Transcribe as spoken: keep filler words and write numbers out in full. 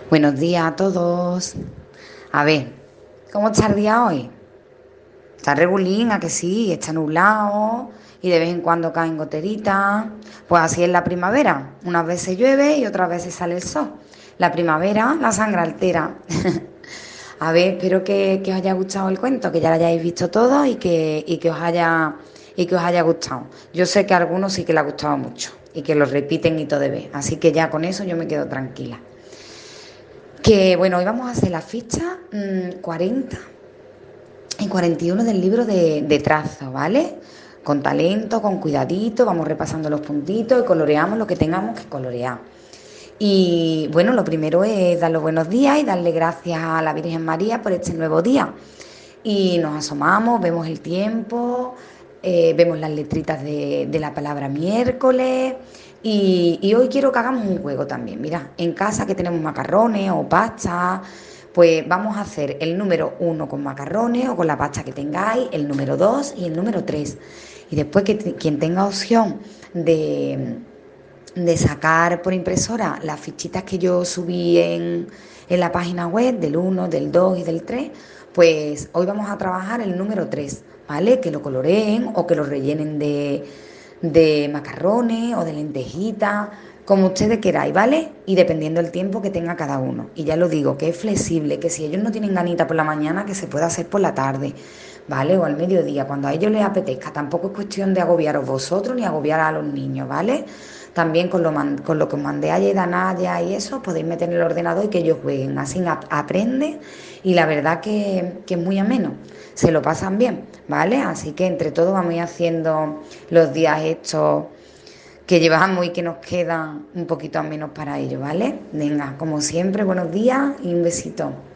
Buenos días a todos. A ver, ¿cómo está el día hoy? Está regulín, a que sí, está nublado y de vez en cuando caen goteritas. Pues así es la primavera. Unas veces llueve y otras veces sale el sol. La primavera, la sangre altera. A ver, espero que, que os haya gustado el cuento, que ya lo hayáis visto todo y que, y que os haya, y que os haya gustado. Yo sé que a algunos sí que les ha gustado mucho y que lo repiten y todo de vez. Así que ya con eso yo me quedo tranquila. Que bueno, hoy vamos a hacer la ficha mmm, cuarenta y cuarenta y uno del libro de, de trazo, ¿vale? Con talento, con cuidadito, vamos repasando los puntitos y coloreamos lo que tengamos que colorear. Y bueno, lo primero es dar los buenos días y darle gracias a la Virgen María por este nuevo día. Y nos asomamos, vemos el tiempo, eh, vemos las letritas de, de la palabra miércoles. Y, y hoy quiero que hagamos un juego también. Mira, en casa que tenemos macarrones o pasta, pues vamos a hacer el número uno con macarrones o con la pasta que tengáis, el número dos y el número tres. Y después que te- quien tenga opción de, de sacar por impresora las fichitas que yo subí en, en la página web del uno, del dos y del tres, pues hoy vamos a trabajar el número tres, ¿vale? Que lo coloreen o que lo rellenen de, de macarrones o de lentejitas, como ustedes queráis, ¿vale? Y dependiendo del tiempo que tenga cada uno. Y ya lo digo, que es flexible, que si ellos no tienen ganita por la mañana, que se pueda hacer por la tarde, ¿vale? O al mediodía, cuando a ellos les apetezca. Tampoco es cuestión de agobiaros vosotros ni agobiar a los niños, ¿vale? También con lo, man- con lo que os mandé ayer de Anaya y eso, podéis meter en el ordenador y que ellos jueguen. Así ap- aprenden y la verdad que, que es muy ameno. Se lo pasan bien, ¿vale? Así que entre todos vamos a ir haciendo los días estos que llevamos y que nos quedan un poquito menos para ello, ¿vale? Venga, como siempre, buenos días y un besito.